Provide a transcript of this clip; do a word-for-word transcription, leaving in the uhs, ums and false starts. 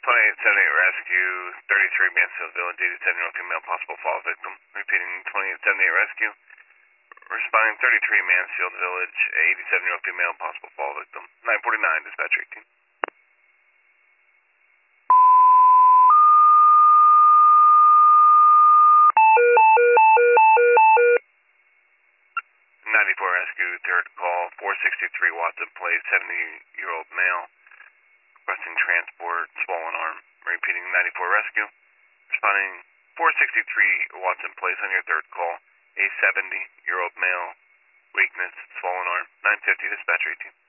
twenty-eight seventy-eight rescue, thirty-three Mansfield Village, eighty-seven-year-old female, possible fall victim. Repeating, twenty-eight seventy-eight rescue. Responding, thirty-three Mansfield Village, eighty-seven-year-old female, possible fall victim. nine forty-nine, dispatch eighteen. ninety-four rescue, third call, four sixty-three Watson Place, seventy-year-old male, requesting transport, swollen arm. Repeating, ninety-four rescue. Responding, four sixty-three Watson Place on your third call, a seventy-year-old male, weakness, swollen arm. nine fifty, dispatch eighteen.